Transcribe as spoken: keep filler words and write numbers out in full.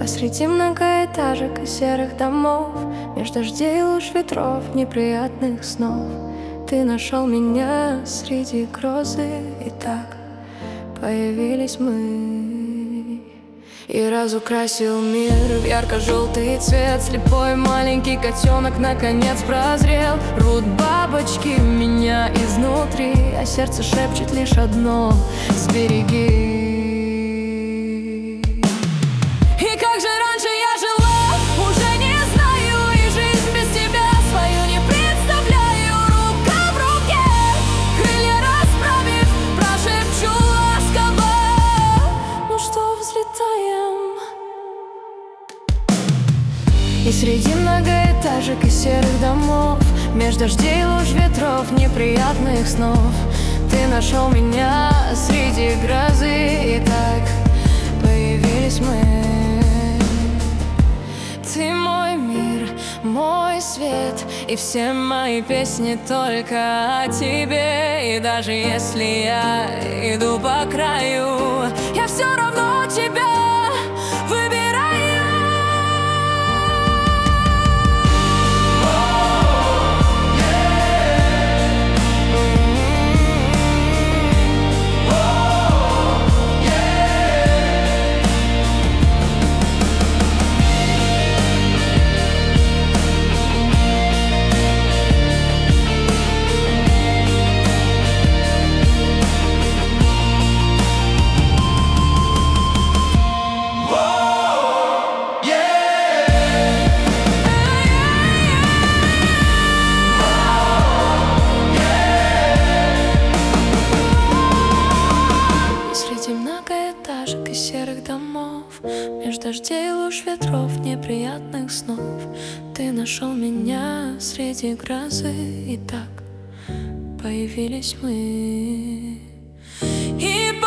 среди многоэтажек и серых домов, меж дождей, луж, ветров, неприятных снов. Ты нашел меня среди грозы, и так появились мы. И разукрасил мир в ярко-желтый цвет. Слепой маленький котенок наконец прозрел. Рвут бабочки меня изнутри, а сердце шепчет лишь одно: сбереги. И как же раньше я жила, уже не знаю, и жизнь без тебя свою не представляю. Рука в руке, крылья расправив, прошепчу ласково: ну что, взлетаем? И среди многоэтажек и серых домов, меж дождей, луж, ветров, неприятных снов, ты нашел меня среди грозы, и так появились мы. Ты мой мир, мой свет, и все мои песни только о тебе. И даже если я иду по краю, я все равно тебя выбираю. Многоэтажек и серых домов, меж дождей, луж, ветров, неприятных снов, ты нашел меня среди грозы, и так появились мы. И